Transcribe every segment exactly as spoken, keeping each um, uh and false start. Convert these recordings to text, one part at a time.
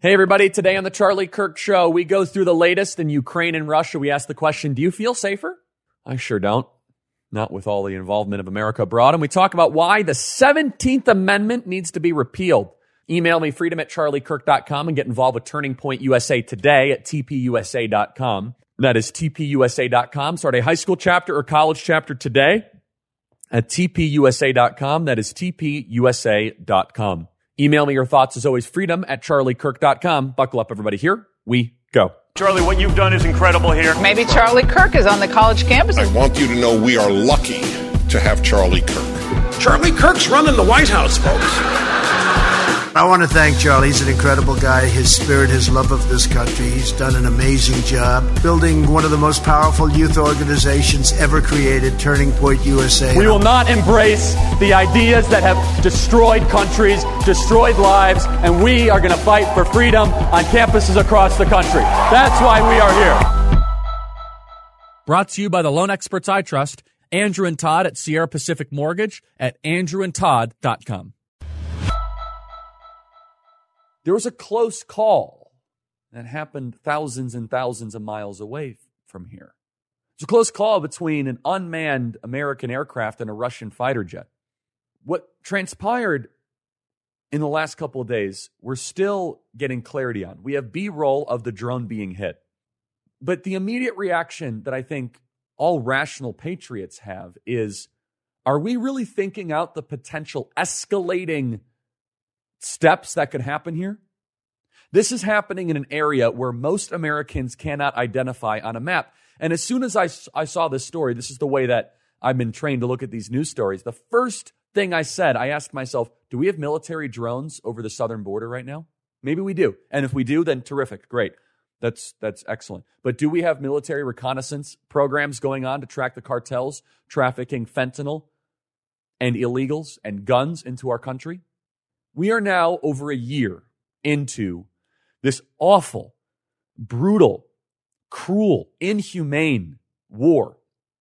Hey, everybody. Today on the Charlie Kirk Show, we go through the latest in Ukraine and Russia. We ask the question, do you feel safer? I sure don't. Not with all the involvement of America abroad. And we talk about why the seventeenth Amendment needs to be repealed. Email me, freedom at charlie kirk dot com, and get involved with Turning Point U S A today at t p u s a dot com. That is t p u s a dot com. Start a high school chapter or college chapter today at t p u s a dot com. That is t p u s a dot com. Email me your thoughts, as always, freedom at charlie kirk dot com. Buckle up, everybody. Here we go. Charlie, what you've done is incredible here. Maybe Charlie Kirk is on the college campus. I want you to know we are lucky to have Charlie Kirk. Charlie Kirk's running the White House, folks. I want to thank Charlie. He's an incredible guy. His spirit, his love of this country. He's done an amazing job building one of the most powerful youth organizations ever created, Turning Point U S A. We will not embrace the ideas that have destroyed countries, destroyed lives, and we are going to fight for freedom on campuses across the country. That's why we are here. Brought to you by the Loan Experts I Trust, Andrew and Todd at Sierra Pacific Mortgage at andrew and todd dot com. There was a close call that happened thousands and thousands of miles away from here. It's a close call between an unmanned American aircraft and a Russian fighter jet. What transpired in the last couple of days, we're still getting clarity on. We have B-roll of the drone being hit. But the immediate reaction that I think all rational patriots have is, are we really thinking out the potential escalating steps that could happen here? This is happening in an area where most Americans cannot identify on a map. And as soon as I, I saw this story, this is the way that I've been trained to look at these news stories. The first thing I said, I asked myself, do we have military drones over the southern border right now? Maybe we do. And if we do, then terrific. Great. That's that's excellent. But do we have military reconnaissance programs going on to track the cartels trafficking fentanyl and illegals and guns into our country? We are now over a year into this awful, brutal, cruel, inhumane war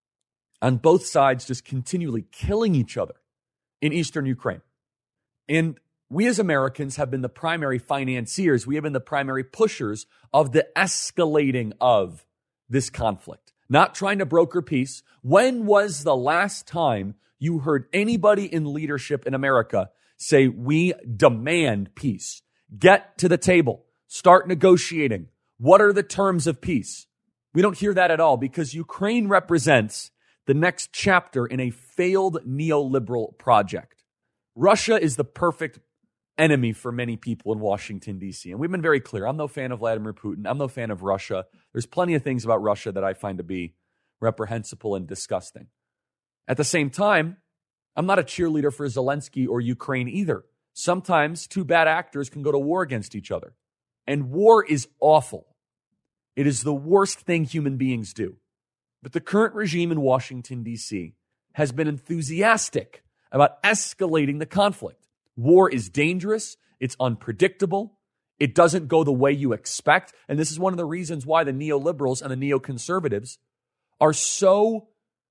on both sides, just continually killing each other in eastern Ukraine. And we as Americans have been the primary financiers. We have been the primary pushers of the escalating of this conflict, not trying to broker peace. When was the last time you heard anybody in leadership in America say, we demand peace? Get to the table. Start negotiating. What are the terms of peace? We don't hear that at all because Ukraine represents the next chapter in a failed neoliberal project. Russia is the perfect enemy for many people in Washington, D C. And we've been very clear. I'm no fan of Vladimir Putin. I'm no fan of Russia. There's plenty of things about Russia that I find to be reprehensible and disgusting. At the same time, I'm not a cheerleader for Zelensky or Ukraine either. Sometimes two bad actors can go to war against each other. And war is awful. It is the worst thing human beings do. But the current regime in Washington, D C has been enthusiastic about escalating the conflict. War is dangerous. It's unpredictable. It doesn't go the way you expect. And this is one of the reasons why the neoliberals and the neoconservatives are so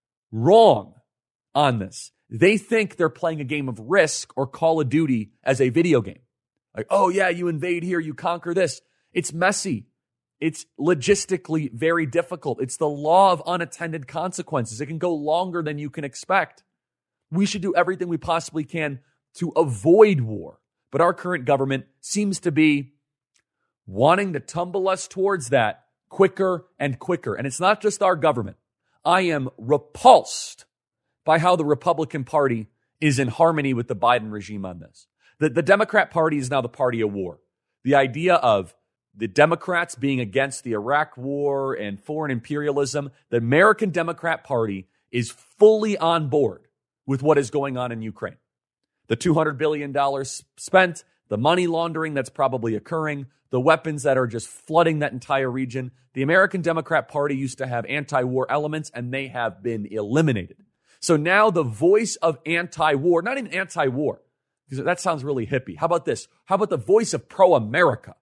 wrong on this. They think they're playing a game of Risk or Call of Duty as a video game. Like, oh yeah, you invade here, you conquer this. It's messy. It's logistically very difficult. It's the law of unattended consequences. It can go longer than you can expect. We should do everything we possibly can to avoid war. But our current government seems to be wanting to tumble us towards that quicker and quicker. And it's not just our government. I am repulsed by how the Republican Party is in harmony with the Biden regime on this. The, the Democrat Party is now the party of war. The idea of the Democrats being against the Iraq war and foreign imperialism, the American Democrat Party is fully on board with what is going on in Ukraine. The two hundred billion dollars spent, the money laundering that's probably occurring, the weapons that are just flooding that entire region. The American Democrat Party used to have anti-war elements, and they have been eliminated. So now the voice of anti-war, not even anti-war, because that sounds really hippie. How about this? How about the voice of pro-America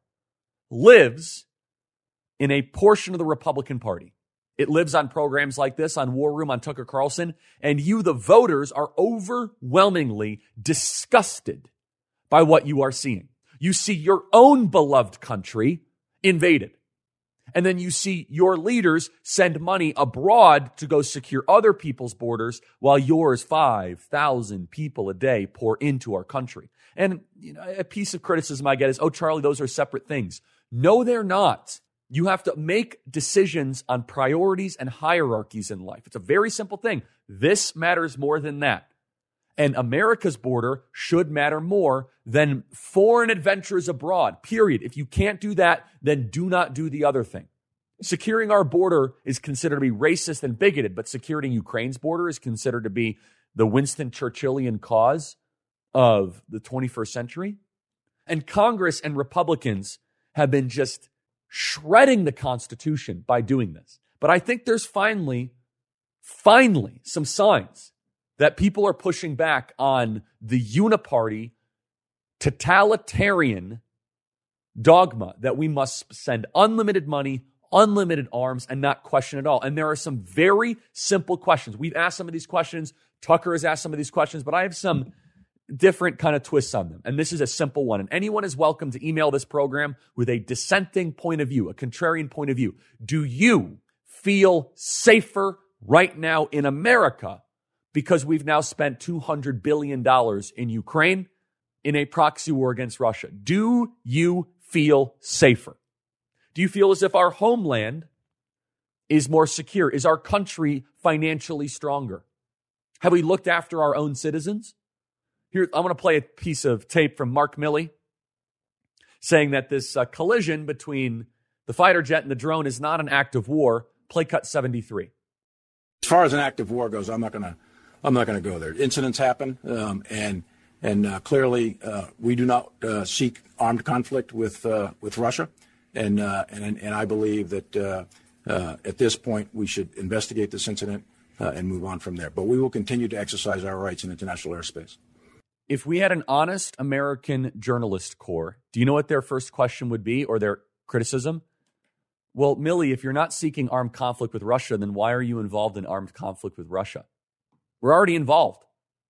lives in a portion of the Republican Party? It lives on programs like this, on War Room, on Tucker Carlson, and you, the voters, are overwhelmingly disgusted by what you are seeing. You see your own beloved country invaded. And then you see your leaders send money abroad to go secure other people's borders while yours five thousand people a day pour into our country. And you know, a piece of criticism I get is, oh, Charlie, those are separate things. No, they're not. You have to make decisions on priorities and hierarchies in life. It's a very simple thing. This matters more than that. And America's border should matter more than foreign adventures abroad, period. If you can't do that, then do not do the other thing. Securing our border is considered to be racist and bigoted, but securing Ukraine's border is considered to be the Winston Churchillian cause of the twenty-first century. And Congress and Republicans have been just shredding the Constitution by doing this. But I think there's finally, finally some signs that people are pushing back on the uniparty, totalitarian dogma that we must send unlimited money, unlimited arms, and not question at all. And there are some very simple questions. We've asked some of these questions. Tucker has asked some of these questions, but I have some different kind of twists on them. And this is a simple one. And anyone is welcome to email this program with a dissenting point of view, a contrarian point of view. Do you feel safer right now in America because we've now spent two hundred billion dollars in Ukraine in a proxy war against Russia? Do you feel safer? Do you feel as if our homeland is more secure? Is our country financially stronger? Have we looked after our own citizens? Here, I'm going to play a piece of tape from Mark Milley saying that this uh, collision between the fighter jet and the drone is not an act of war. Play cut seventy-three. As far as an act of war goes, I'm not going to I'm not going to go there. Incidents happen, um, and and uh, clearly uh, we do not uh, seek armed conflict with uh, with Russia, and uh, and and I believe that uh, uh, at this point we should investigate this incident uh, and move on from there. But we will continue to exercise our rights in international airspace. If we had an honest American journalist corps, do you know what their first question would be, or their criticism? Well, Milley, if you're not seeking armed conflict with Russia, then why are you involved in armed conflict with Russia? We're already involved.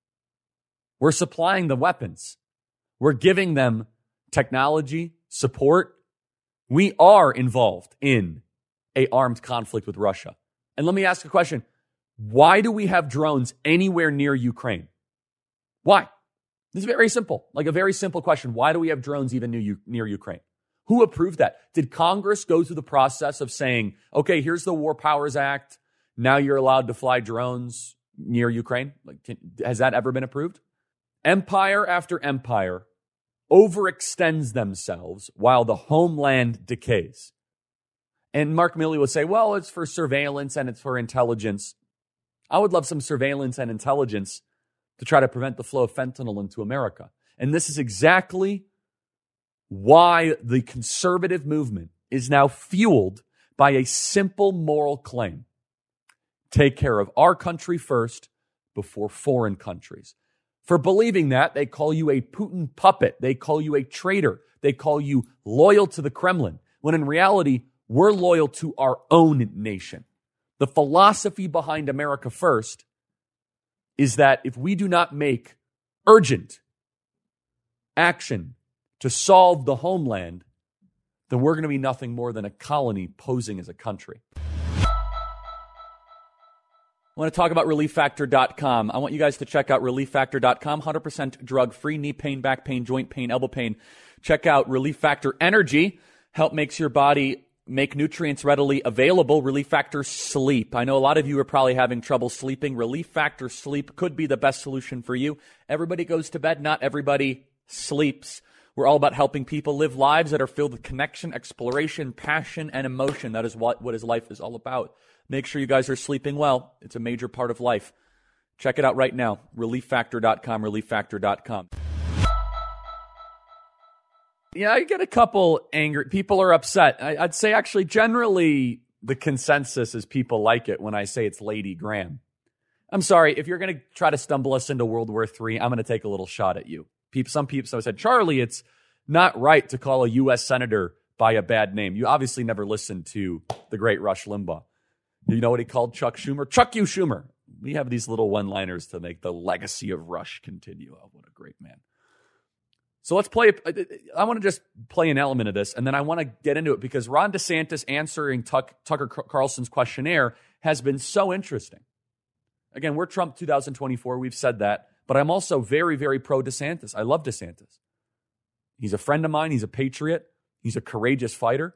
We're supplying the weapons. We're giving them technology, support. We are involved in an armed conflict with Russia. And let me ask a question. Why do we have drones anywhere near Ukraine? Why? This is very simple, like a very simple question. Why do we have drones even near, near Ukraine? Who approved that? Did Congress go through the process of saying, okay, here's the War Powers Act. Now you're allowed to fly drones near Ukraine? Like, can, has that ever been approved? Empire after empire overextends themselves while the homeland decays. And Mark Milley would say, well, it's for surveillance and it's for intelligence. I would love some surveillance and intelligence to try to prevent the flow of fentanyl into America. And this is exactly why the conservative movement is now fueled by a simple moral claim. Take care of our country first before foreign countries. For believing that, they call you a Putin puppet. They call you a traitor. They call you loyal to the Kremlin, when in reality, we're loyal to our own nation. The philosophy behind America First is that if we do not make urgent action to solve the homeland, then we're going to be nothing more than a colony posing as a country. I want to talk about relief factor dot com. I want you guys to check out relief factor dot com. one hundred percent drug-free, knee pain, back pain, joint pain, elbow pain. Check out Relief Factor Energy. Help makes your body make nutrients readily available. Relief Factor Sleep. I know a lot of you are probably having trouble sleeping. Relief Factor Sleep could be the best solution for you. Everybody goes to bed. Not everybody sleeps. We're all about helping people live lives that are filled with connection, exploration, passion, and emotion. That is what, what his life is all about. Make sure you guys are sleeping well. It's a major part of life. Check it out right now. relief factor dot com, relief factor dot com. Yeah, I get a couple angry. People are upset. I, I'd say actually generally the consensus is people like it when I say it's Lady Graham. I'm sorry, if you're going to try to stumble us into World War Three, I'm going to take a little shot at you. People, some people so said, Charlie, it's not right to call a U S senator by a bad name. You obviously never listened to the great Rush Limbaugh. You know what he called Chuck Schumer? Chuck you, Schumer. We have these little one-liners to make the legacy of Rush continue. Oh, what a great man. So let's play. I want to just play an element of this, and then I want to get into it because Ron DeSantis answering Tuck, Tucker Carlson's questionnaire has been so interesting. Again, we're Trump two thousand twenty-four. We've said that. But I'm also very, very pro DeSantis. I love DeSantis. He's a friend of mine. He's a patriot. He's a courageous fighter.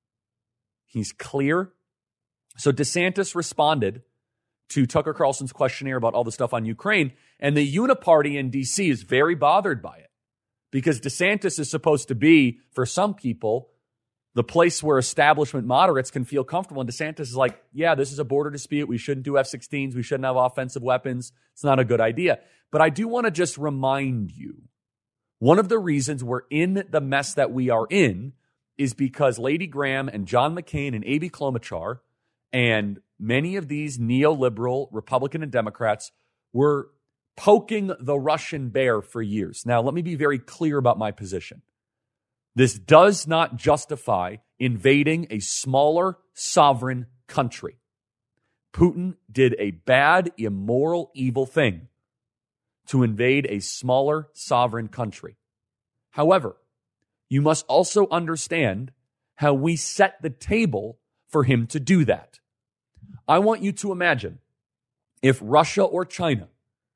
He's clear. So DeSantis responded to Tucker Carlson's questionnaire about all the stuff on Ukraine, and the Uniparty in D C is very bothered by it because DeSantis is supposed to be, for some people, the place where establishment moderates can feel comfortable. And DeSantis is like, yeah, this is a border dispute. We shouldn't do F sixteens. We shouldn't have offensive weapons. It's not a good idea. But I do want to just remind you, one of the reasons we're in the mess that we are in is because Lady Graham and John McCain and Amy Klobuchar and many of these neoliberal Republican and Democrats were poking the Russian bear for years. Now, let me be very clear about my position. This does not justify invading a smaller sovereign country. Putin did a bad, immoral, evil thing to invade a smaller sovereign country. However, you must also understand how we set the table for him to do that. I want you to imagine if Russia or China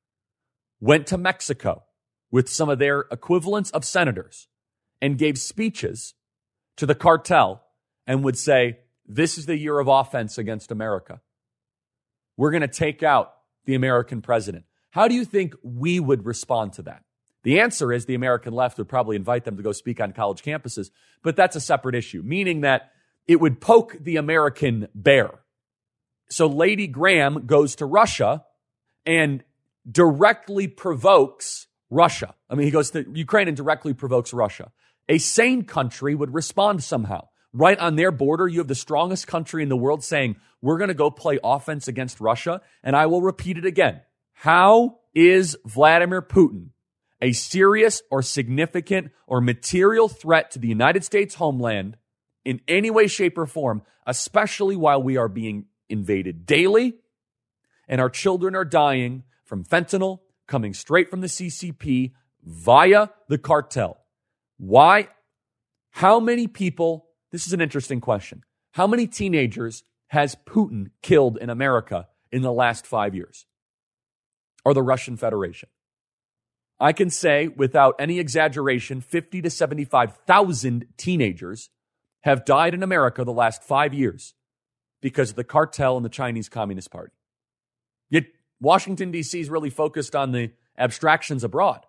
went to Mexico with some of their equivalents of senators and gave speeches to the cartel and would say, this is the year of offense against America. We're going to take out the American president. How do you think we would respond to that? The answer is the American left would probably invite them to go speak on college campuses, but that's a separate issue, meaning that it would poke the American bear. So Lady Graham goes to Russia and directly provokes Russia. I mean, he goes to Ukraine and directly provokes Russia. A sane country would respond somehow. Right on their border, you have the strongest country in the world saying, we're going to go play offense against Russia. And I will repeat it again. How is Vladimir Putin a serious or significant or material threat to the United States homeland in any way, shape, or form, especially while we are being invaded daily and our children are dying from fentanyl coming straight from the C C P via the cartel? Why? How many people, this is an interesting question, how many teenagers has Putin killed in America in the last five years? Or the Russian Federation? I can say without any exaggeration, fifty to seventy-five thousand teenagers have died in America the last five years because of the cartel and the Chinese Communist Party. Yet Washington, D C is really focused on the abstractions abroad.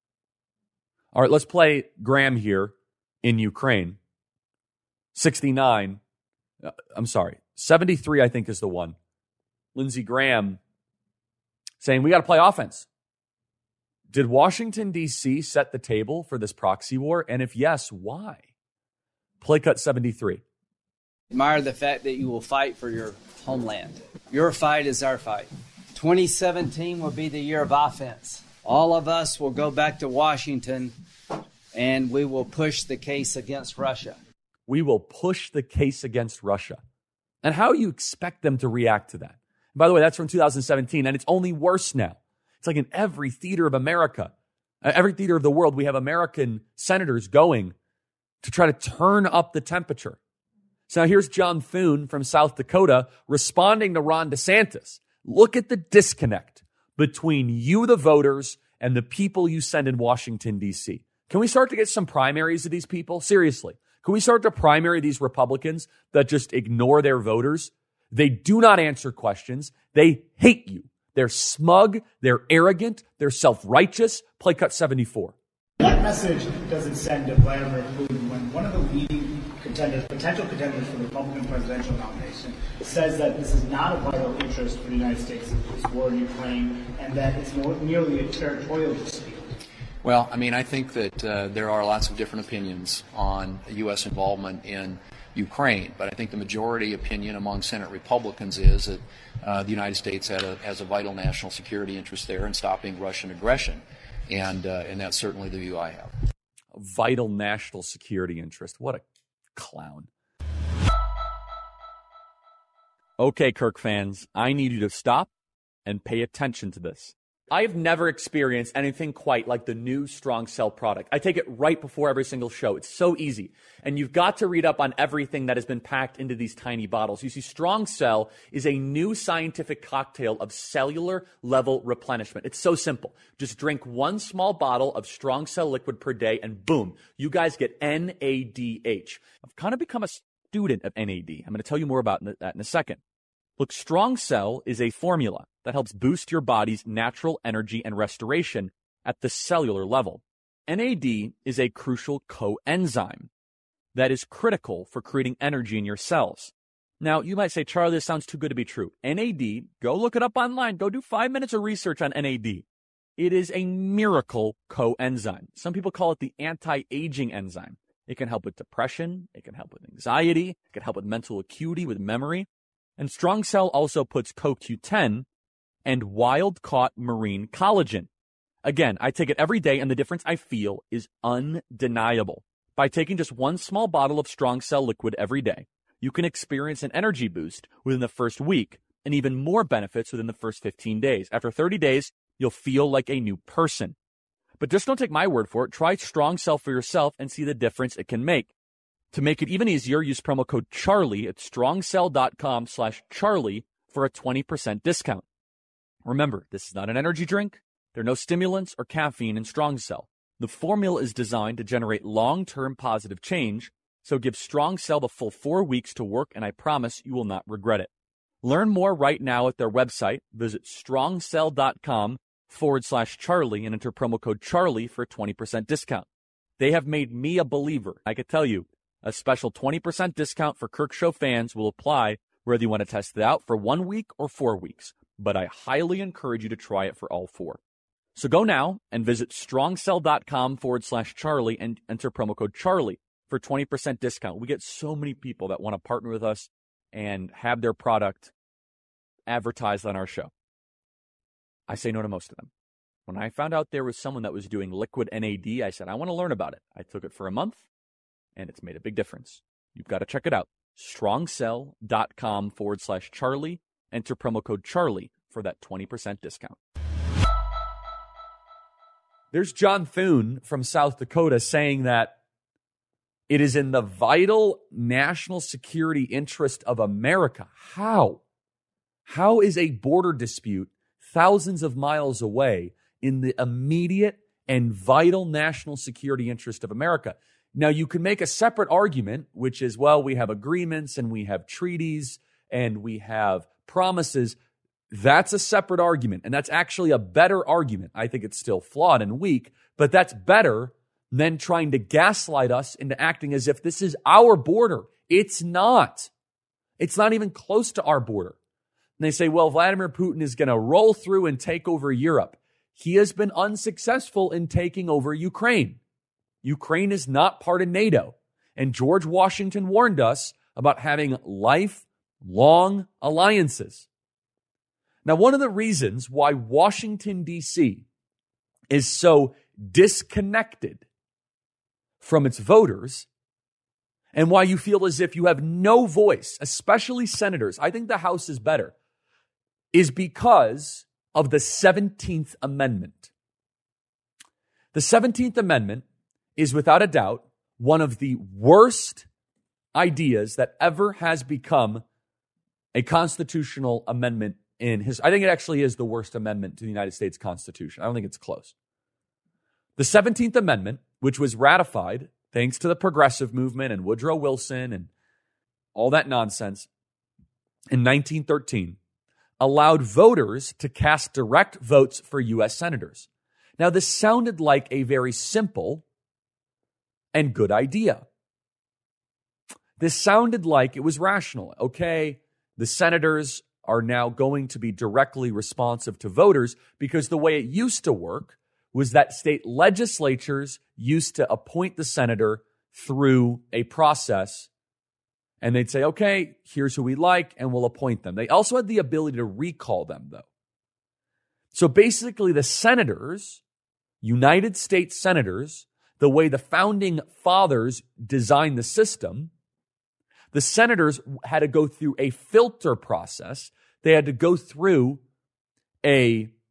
All right, let's play Graham here in Ukraine. sixty-nine, uh, I'm sorry, seventy-three I think is the one. Lindsey Graham saying, we got to play offense. Did Washington, D C set the table for this proxy war? And if yes, why? Play cut seventy-three. Admire the fact that you will fight for your homeland. Your fight is our fight. twenty seventeen will be the year of offense. All of us will go back to Washington and we will push the case against Russia. We will push the case against Russia. And how do you expect them to react to that? By the way, that's from two thousand seventeen, and it's only worse now. It's like in every theater of America, every theater of the world, we have American senators going to try to turn up the temperature. So now here's John Thune from South Dakota responding to Ron DeSantis. Look at the disconnect between you, the voters, and the people you send in Washington, D C. Can we start to get some primaries of these people? Seriously. Can we start to primary these Republicans that just ignore their voters? They do not answer questions. They hate you. They're smug. They're arrogant. They're self-righteous. Play cut seventy-four. What message does it send to Vladimir Putin when one of the leading contenders, potential contenders for the Republican presidential nomination, says that this is not a vital interest for the United States, this war in Ukraine, and that it's more, merely a territorial dispute? Well, I mean, I think that uh, there are lots of different opinions on U S involvement in Ukraine, but I think the majority opinion among Senate Republicans is that uh, the United States had a, has a vital national security interest there in stopping Russian aggression, and uh, and that's certainly the view I have. A vital national security interest. What a clown. Okay, Kirk fans, I need you to stop and pay attention to this. I've never experienced anything quite like the new Strong Cell product. I take it right before every single show. It's so easy. And you've got to read up on everything that has been packed into these tiny bottles. You see, Strong Cell is a new scientific cocktail of cellular level replenishment. It's so simple. Just drink one small bottle of Strong Cell liquid per day and boom, you guys get N A D H. I've kind of become a student of N A D. I'm going to tell you more about that in a second. Look, Strong Cell is a formula that helps boost your body's natural energy and restoration at the cellular level. N A D is a crucial coenzyme that is critical for creating energy in your cells. Now, you might say, Charlie, this sounds too good to be true. N A D, go look it up online. Go do five minutes of research on N A D. It is a miracle coenzyme. Some people call it the anti-aging enzyme. It can help with depression. It can help with anxiety. It can help with mental acuity, with memory. And Strong Cell also puts C O Q ten and wild-caught marine collagen. Again, I take it every day, and the difference I feel is undeniable. By taking just one small bottle of Strong Cell liquid every day, you can experience an energy boost within the first week and even more benefits within the first fifteen days. After thirty days, you'll feel like a new person. But just don't take my word for it. Try Strong Cell for yourself and see the difference it can make. To make it even easier, use promo code Charlie at strongcell.com slash Charlie for a twenty percent discount. Remember, this is not an energy drink. There are no stimulants or caffeine in Strong Cell. The formula is designed to generate long-term positive change, so give Strong Cell the full four weeks to work, and I promise you will not regret it. Learn more right now at their website. Visit strongcell.com forward slash Charlie and enter promo code Charlie for a twenty percent discount. They have made me a believer. I can tell you, a special twenty percent discount for Kirk Show fans will apply whether you want to test it out for one week or four weeks. But I highly encourage you to try it for all four. So go now and visit strongcell.com forward slash Charlie and enter promo code Charlie for twenty percent discount. We get so many people that want to partner with us and have their product advertised on our show. I say no to most of them. When I found out there was someone that was doing liquid N A D, I said, I want to learn about it. I took it for a month, and it's made a big difference. You've got to check it out. strongcell.com forward slash Charlie. Enter promo code Charlie for that twenty percent discount. There's John Thune from South Dakota saying that it is in the vital national security interest of America. How? How is a border dispute thousands of miles away in the immediate and vital national security interest of America? Now, you can make a separate argument, which is, well, we have agreements and we have treaties and we have promises. That's a separate argument, and that's actually a better argument. I think it's still flawed and weak, but that's better than trying to gaslight us into acting as if this is our border. It's not. It's not even close to our border. And they say, well, Vladimir Putin is going to roll through and take over Europe. He has been unsuccessful in taking over Ukraine. Ukraine is not part of NATO. And George Washington warned us about having lifelong alliances. Now, one of the reasons why Washington, D C is so disconnected from its voters and why you feel as if you have no voice, especially senators, I think the House is better, is because of the seventeenth Amendment. The seventeenth Amendment is without a doubt one of the worst ideas that ever has become a constitutional amendment in his. I think it actually is the worst amendment to the United States Constitution. I don't think it's close. The seventeenth Amendment, which was ratified thanks to the progressive movement and Woodrow Wilson and all that nonsense in nineteen thirteen, allowed voters to cast direct votes for U S senators. Now, this sounded like a very simple and good idea. This sounded like it was rational. Okay, the senators are now going to be directly responsive to voters because the way it used to work was that state legislatures used to appoint the senator through a process, and they'd say, okay, here's who we like, and we'll appoint them. They also had the ability to recall them, though. So basically, the senators, United States senators, the way the founding fathers designed the system, the senators had to go through a filter process. They had to go through a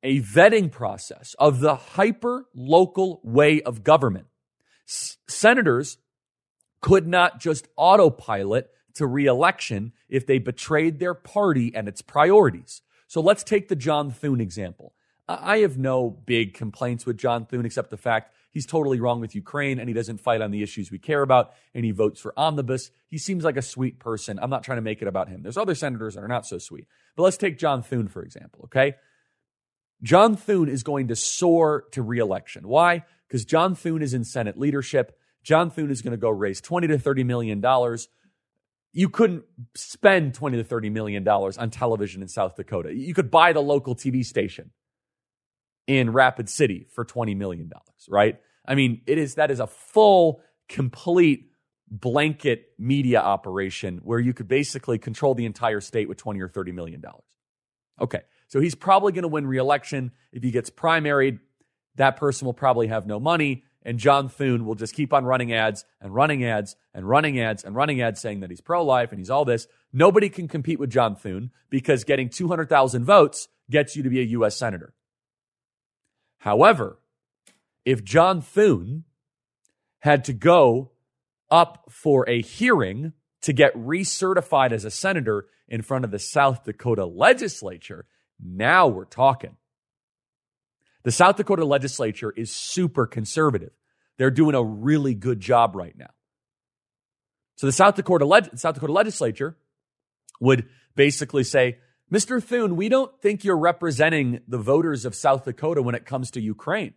a vetting process of the hyper-local way of government. S- senators could not just autopilot to re-election if they betrayed their party and its priorities. So let's take the John Thune example. I have no big complaints with John Thune except the fact he's totally wrong with Ukraine and he doesn't fight on the issues we care about and he votes for omnibus. He seems like a sweet person. I'm not trying to make it about him. There's other senators that are not so sweet. But let's take John Thune, for example, okay? John Thune is going to soar to re-election. Why? Because John Thune is in Senate leadership. John Thune is going to go raise twenty to thirty million dollars. You couldn't spend twenty to thirty million dollars on television in South Dakota. You could buy the local T V station in Rapid City for twenty million dollars, right? I mean, it is that is a full, complete blanket media operation where you could basically control the entire state with twenty or thirty million dollars. Okay, so he's probably going to win re-election. If he gets primaried, that person will probably have no money, and John Thune will just keep on running ads and running ads and running ads and running ads saying that he's pro-life and he's all this. Nobody can compete with John Thune because getting two hundred thousand votes gets you to be a U S senator. However, if John Thune had to go up for a hearing to get recertified as a senator in front of the South Dakota legislature, now we're talking. The South Dakota legislature is super conservative. They're doing a really good job right now. So the South Dakota, leg- South Dakota legislature would basically say, Mister Thune, we don't think you're representing the voters of South Dakota when it comes to Ukraine.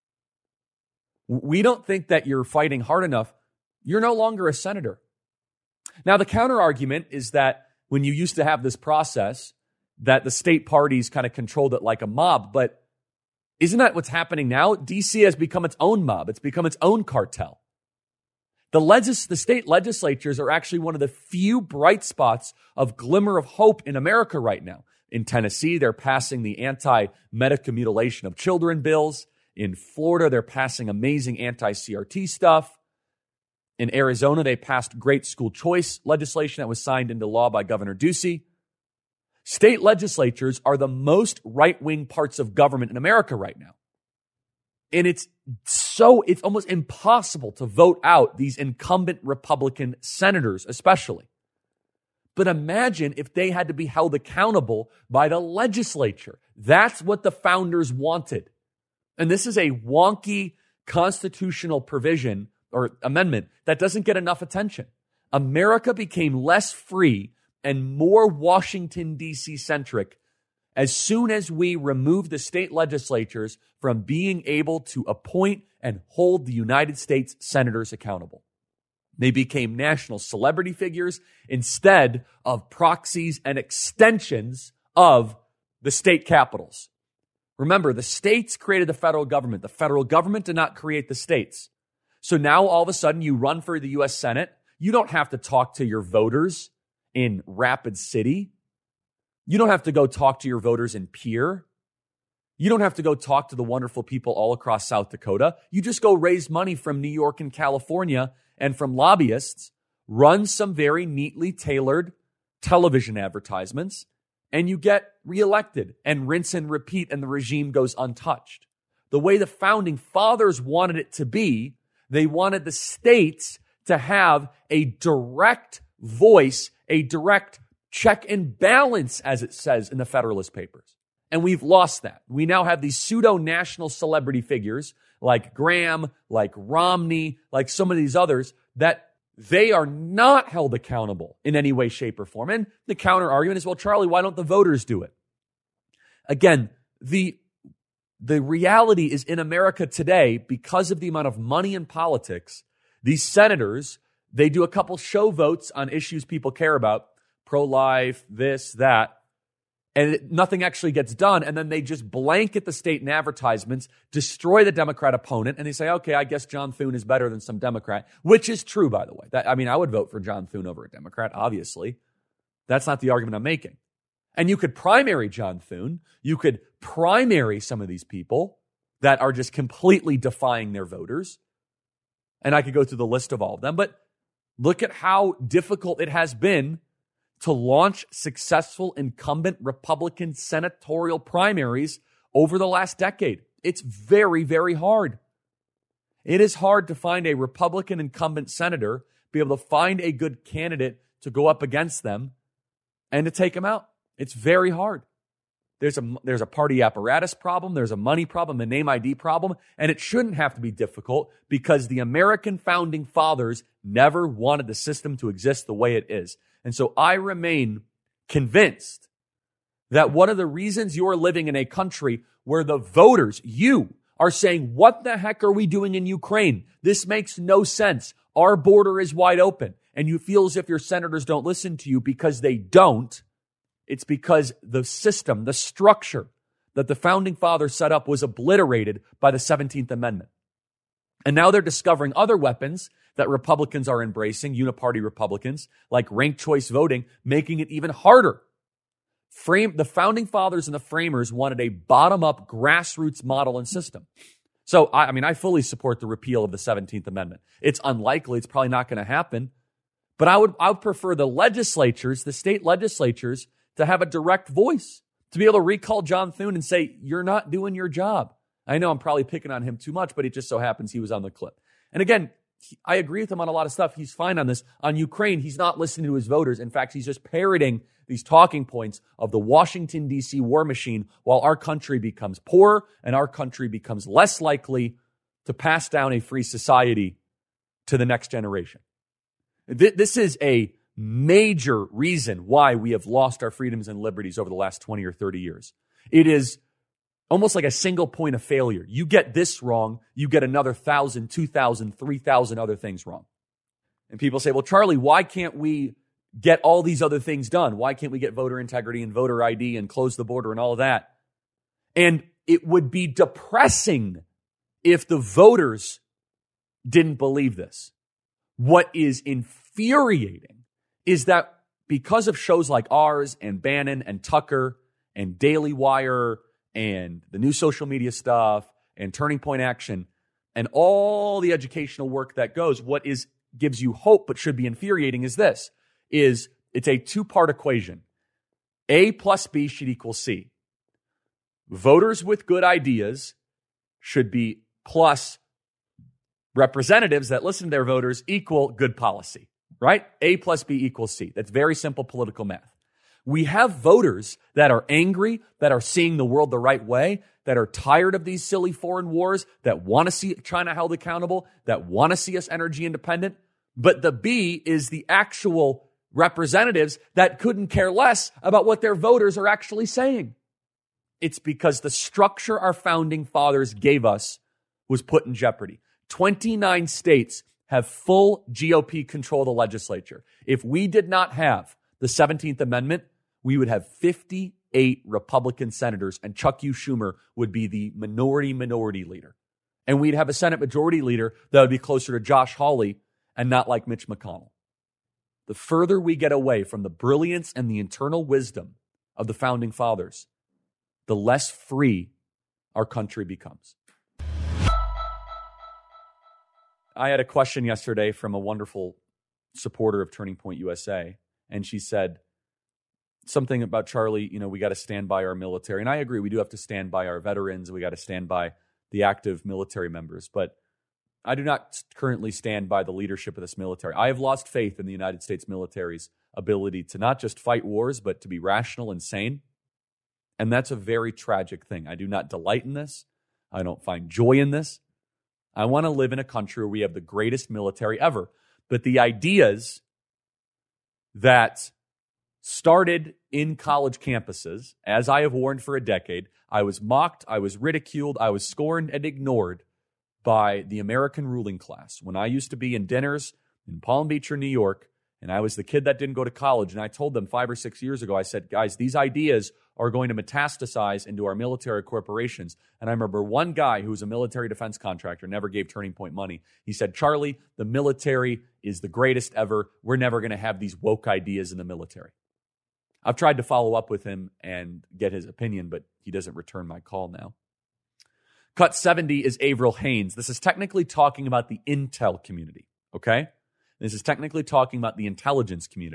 We don't think that you're fighting hard enough. You're no longer a senator. Now, the counter argument is that when you used to have this process, that the state parties kind of controlled it like a mob, but isn't that what's happening now? D C has become its own mob. It's become its own cartel. The legis- the state legislatures are actually one of the few bright spots of glimmer of hope in America right now. In Tennessee, they're passing the anti-medical mutilation of children bills. In Florida, they're passing amazing anti-C R T stuff. In Arizona, they passed great school choice legislation that was signed into law by Governor Ducey. State legislatures are the most right-wing parts of government in America right now. And it's so, it's almost impossible to vote out these incumbent Republican senators, especially. But imagine if they had to be held accountable by the legislature. That's what the founders wanted. And this is a wonky constitutional provision or amendment that doesn't get enough attention. America became less free and more Washington, D C centric as soon as we removed the state legislatures from being able to appoint and hold the United States senators accountable. They became national celebrity figures instead of proxies and extensions of the state capitals. Remember, the states created the federal government. The federal government did not create the states. So now all of a sudden you run for the U S Senate. You don't have to talk to your voters in Rapid City. You don't have to go talk to your voters in Pierre. You don't have to go talk to the wonderful people all across South Dakota. You just go raise money from New York and California and from lobbyists, run some very neatly tailored television advertisements, and you get reelected and rinse and repeat, and the regime goes untouched. The way the founding fathers wanted it to be, they wanted the states to have a direct voice, a direct check and balance, as it says in the Federalist Papers. And we've lost that. We now have these pseudo-national celebrity figures like Graham, like Romney, like some of these others, that they are not held accountable in any way, shape, or form. And the counter argument is, well, Charlie, why don't the voters do it? Again, the, the reality is in America today, because of the amount of money in politics, these senators, they do a couple show votes on issues people care about, pro-life, this, that, and it, nothing actually gets done. And then they just blanket the state in advertisements, destroy the Democrat opponent, and they say, okay, I guess John Thune is better than some Democrat, which is true, by the way. That, I mean, I would vote for John Thune over a Democrat, obviously. That's not the argument I'm making. And you could primary John Thune. You could primary some of these people that are just completely defying their voters. And I could go through the list of all of them. But look at how difficult it has been to launch successful incumbent Republican senatorial primaries over the last decade. It's very, very hard. It is hard to find a Republican incumbent senator, be able to find a good candidate to go up against them and to take them out. It's very hard. There's a, there's a party apparatus problem. There's a money problem, a name I D problem. And it shouldn't have to be difficult because the American founding fathers never wanted the system to exist the way it is. And so I remain convinced that one of the reasons you're living in a country where the voters, you, are saying, what the heck are we doing in Ukraine? This makes no sense. Our border is wide open. And you feel as if your senators don't listen to you because they don't. It's because the system, the structure that the founding fathers set up was obliterated by the seventeenth Amendment. And now they're discovering other weapons that Republicans are embracing, uniparty Republicans, like ranked choice voting, making it even harder. Frame, the founding fathers and the framers wanted a bottom-up grassroots model and system. So, I, I mean, I fully support the repeal of the seventeenth Amendment. It's unlikely. It's probably not going to happen. But I would, I would prefer the legislatures, the state legislatures, to have a direct voice, to be able to recall John Thune and say, you're not doing your job. I know I'm probably picking on him too much, but it just so happens he was on the clip. And again, he, I agree with him on a lot of stuff. He's fine on this. On Ukraine, he's not listening to his voters. In fact, he's just parroting these talking points of the Washington, D C war machine while our country becomes poorer and our country becomes less likely to pass down a free society to the next generation. Th- this is a major reason why we have lost our freedoms and liberties over the last twenty or thirty years. It is almost like a single point of failure. You get this wrong, you get another thousand, two thousand, three thousand other things wrong. And people say, well, Charlie, why can't we get all these other things done? Why can't we get voter integrity and voter I D and close the border and all of that? And it would be depressing if the voters didn't believe this. What is infuriating is that because of shows like ours and Bannon and Tucker and Daily Wire and the new social media stuff and Turning Point Action and all the educational work that goes, what is gives you hope but should be infuriating is this, is it's a two-part equation. A plus B should equal C. Voters with good ideas should be plus representatives that listen to their voters equal good policy. Right? A plus B equals C. That's very simple political math. We have voters that are angry, that are seeing the world the right way, that are tired of these silly foreign wars, that want to see China held accountable, that want to see us energy independent. But the B is the actual representatives that couldn't care less about what their voters are actually saying. It's because the structure our founding fathers gave us was put in jeopardy. twenty-nine states have full G O P control of the legislature. If we did not have the seventeenth Amendment, we would have fifty-eight Republican senators, and Chuck U. Schumer would be the minority minority leader. And we'd have a Senate majority leader that would be closer to Josh Hawley and not like Mitch McConnell. The further we get away from the brilliance and the internal wisdom of the founding fathers, the less free our country becomes. I had a question yesterday from a wonderful supporter of Turning Point U S A, and she said something about, Charlie, you know, we got to stand by our military. And I agree, we do have to stand by our veterans. We got to stand by the active military members. But I do not currently stand by the leadership of this military. I have lost faith in the United States military's ability to not just fight wars, but to be rational and sane. And that's a very tragic thing. I do not delight in this. I don't find joy in this. I want to live in a country where we have the greatest military ever. But the ideas that started in college campuses, as I have warned for a decade, I was mocked, I was ridiculed, I was scorned and ignored by the American ruling class. When I used to be in dinners in Palm Beach or New York, and I was the kid that didn't go to college, and I told them five or six years ago, I said, guys, these ideas are going to metastasize into our military corporations. And I remember one guy who was a military defense contractor, never gave Turning Point money. He said, Charlie, the military is the greatest ever. We're never going to have these woke ideas in the military. I've tried to follow up with him and get his opinion, but he doesn't return my call now. Cut seventy is Avril Haines. This is technically talking about the intel community, okay? This is technically talking about the intelligence community.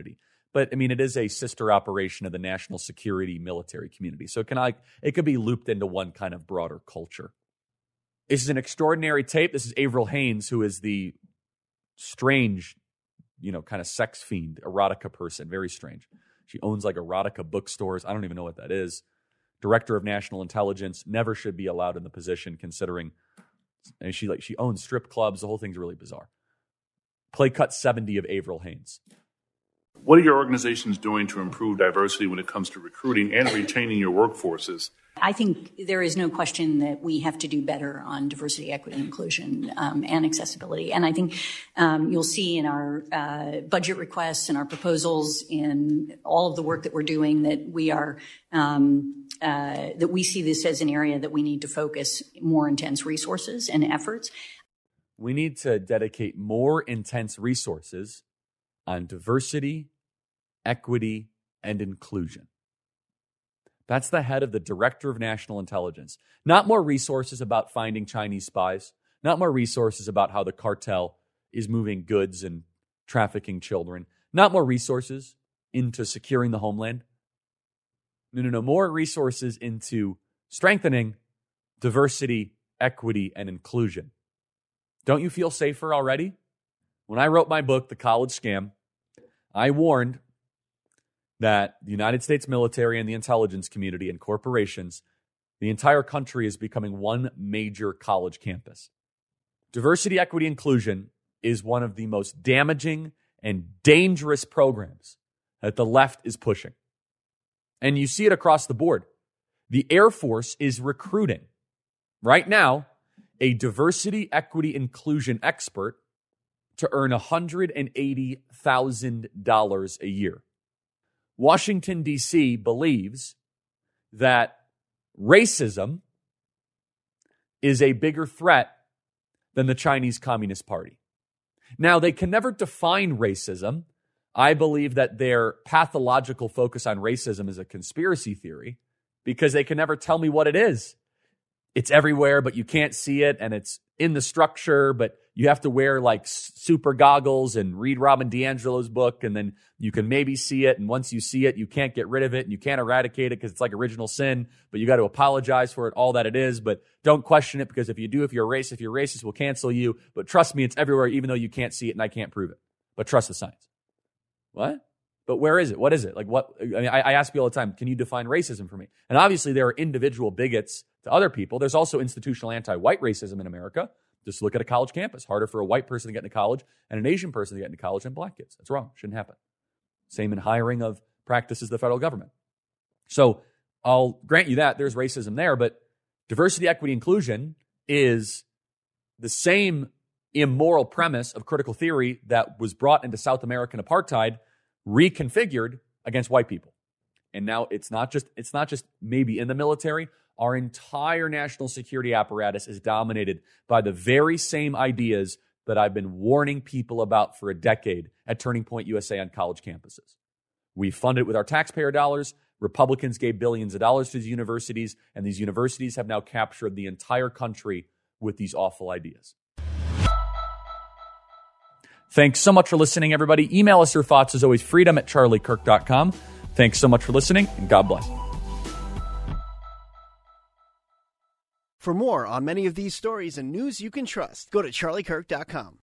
But I mean, it is a sister operation of the national security military community. So it can I, it could be looped into one kind of broader culture. This is an extraordinary tape. This is Avril Haines, who is the strange, you know, kind of sex fiend, erotica person. Very strange. She owns like erotica bookstores. I don't even know what that is. Director of National Intelligence, never should be allowed in the position considering, and she like she owns strip clubs. The whole thing's really bizarre. Play cut seventy of Avril Haines. What are your organizations doing to improve diversity when it comes to recruiting and retaining your workforces? I think there is no question that we have to do better on diversity, equity, inclusion, um, and accessibility. And I think um, you'll see in our uh, budget requests and our proposals, in all of the work that we're doing, that we are um, uh, that we see this as an area that we need to focus more intense resources and efforts. We need to dedicate more intense resources on diversity, equity, and inclusion. That's the head of the Director of National Intelligence. Not more resources about finding Chinese spies. Not more resources about how the cartel is moving goods and trafficking children. Not more resources into securing the homeland. No, no, no. More resources into strengthening diversity, equity, and inclusion. Don't you feel safer already? When I wrote my book, The College Scam, I warned that the United States military and the intelligence community and corporations, the entire country is becoming one major college campus. Diversity, equity, inclusion is one of the most damaging and dangerous programs that the left is pushing. And you see it across the board. The Air Force is recruiting, right now, a diversity, equity, inclusion expert to earn one hundred eighty thousand dollars a year. Washington, D C believes that racism is a bigger threat than the Chinese Communist Party. Now, they can never define racism. I believe that their pathological focus on racism is a conspiracy theory because they can never tell me what it is. It's everywhere, but you can't see it, and it's in the structure, but you have to wear like super goggles and read Robin DiAngelo's book, and then you can maybe see it, and once you see it, you can't get rid of it, and you can't eradicate it because it's like original sin, but you got to apologize for it, all that it is, but don't question it, because if you do, if you're a racist, if you're racist, we'll cancel you, but trust me, it's everywhere, even though you can't see it, and I can't prove it, but trust the science. What? But where is it? What is it? Like what? I mean, I, I ask people all the time, can you define racism for me? And obviously there are individual bigots to other people. There's also institutional anti-white racism in America. Just look at a college campus. Harder for a white person to get into college and an Asian person to get into college than black kids. That's wrong. Shouldn't happen. Same in hiring of practices of the federal government. So I'll grant you that there's racism there, but diversity, equity, inclusion is the same immoral premise of critical theory that was brought into South American apartheid, reconfigured against white people. And now it's not just it's not just maybe in the military. Our entire national security apparatus is dominated by the very same ideas that I've been warning people about for a decade at Turning Point U S A on college campuses. We fund it with our taxpayer dollars. Republicans gave billions of dollars to these universities, and these universities have now captured the entire country with these awful ideas. Thanks so much for listening, everybody. Email us your thoughts, as always, freedom at charlie kirk dot com. Thanks so much for listening, and God bless. For more on many of these stories and news you can trust, go to charlie kirk dot com.